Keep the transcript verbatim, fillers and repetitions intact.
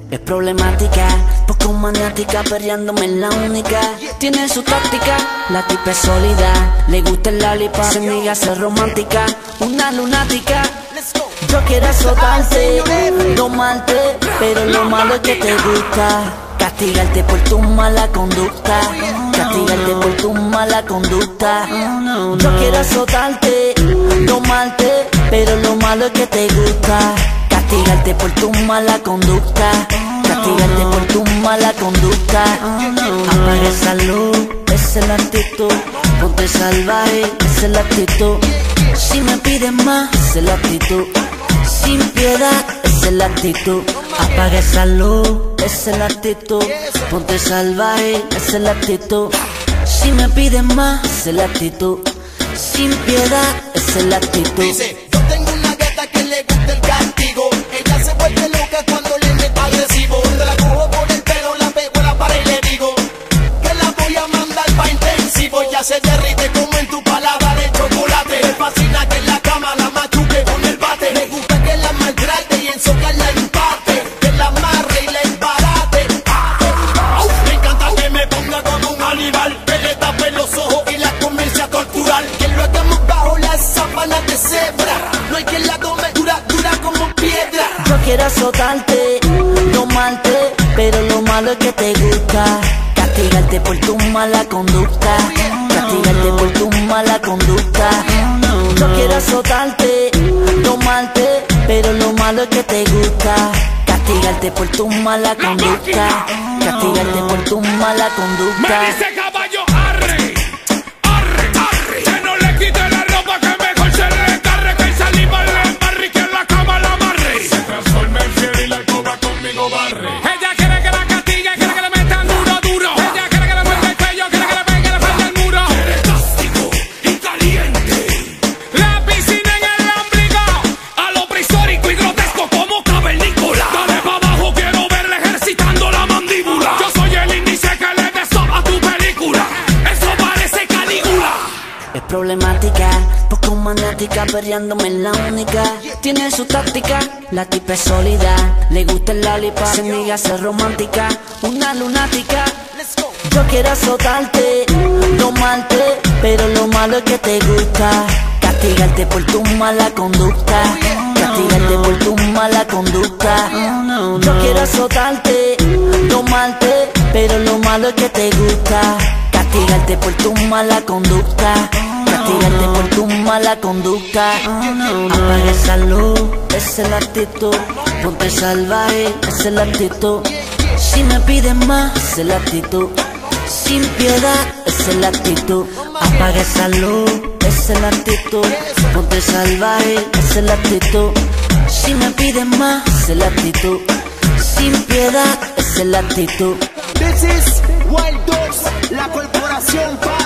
Es problemática, poco maniática, perreándome en la única. Tiene su táctica, la tipa es sólida. Le gusta el lollipop, se niega a ser romántica. Una lunática, yo quiero azotarte, domarte, pero lo malo es que te gusta. Castigarte por tu mala conducta, castigarte por tu mala conducta. Yo quiero azotarte, domarte, pero lo malo es que te gusta. Castigarte por tu mala conducta, castigarte por tu mala conducta. Apaga esa luz, esa es la actitud. Ponte salvaje, esa es la actitud. Si me pides más, esa es la actitud. Sin piedad, esa es la actitud. Apaga esa luz, esa es la actitud. Ponte salvaje, esa es la actitud. Si me pides más, esa es la actitud. Sin piedad, esa es la actitud. Dice, yo tengo una gata que le gusta el castigo. Ella se vuelve loca cuando le meto agresivo. Cuando la cojo por el pelo, la pego en la pared y le digo que la voy a mandar pa' intensivo. Ya se derrite como en tu paladar el chocolate. Me fascina que en la cama la machuque con el bate. Me gusta que la maltrate y en soca la empate. Que la amarre y la embarate. Me encanta que me ponga como un animal, que le tape los ojos y la comience a torturar. Que lo hagamos bajo las sábanas de cebra. No hay quien la tome dura, dura como piedra. Yo quiero azotarte, domarte, pero lo malo es que te gusta. Castigarte por tu mala conducta, castigarte por tu mala conducta. Yo quiero azotarte, domarte, pero lo malo es que te gusta. Castigarte por tu mala conducta, castigarte por tu mala conducta. Me dice caballo, arre, arre, arre. Que no le quite la ropa, que mejor se le descarre. Que el saliva le embarre y que en la cama la amarre. Se transforma en fiel y la alcoba conmigo barre. Ella quiere que la castigue, quiere que le metan duro, duro. Ella quiere que le muerda el cuello, quiere que le pegue la frente al muro. Quiere castigo y caliente. La piscina en el ombligo, a lo prehistórico y grotesco como cavernícola. Dale pa' abajo, quiero verle ejercitando la mandíbula. Yo soy el índice que le dé stop a tu película. Eso parece Calígula. Es problemática, poco maniática, perreándome en la única. Tiene su táctica, la tipa es sólida. Le gusta el lollipop, se niega a ser romántica. Una lunática, yo quiero azotarte, domarte, pero lo malo es que te gusta. Castigarte por tu mala conducta, castigarte por tu mala conducta. Yo quiero azotarte, domarte, pero lo malo es que te gusta. Castigarte por tu mala conducta, castigarte por tu mala conducta. Apaga esa luz, esa es la actitud. Ponte salvaje, esa es la actitud. Si me pides más, esa es la actitud. Sin piedad, esa es la actitud. Apaga esa luz, esa es la actitud. Ponte salvaje, esa es la actitud. Si me pides más, esa es la actitud. Sin piedad, esa es la actitud. This is Wild Dogs, la corporación.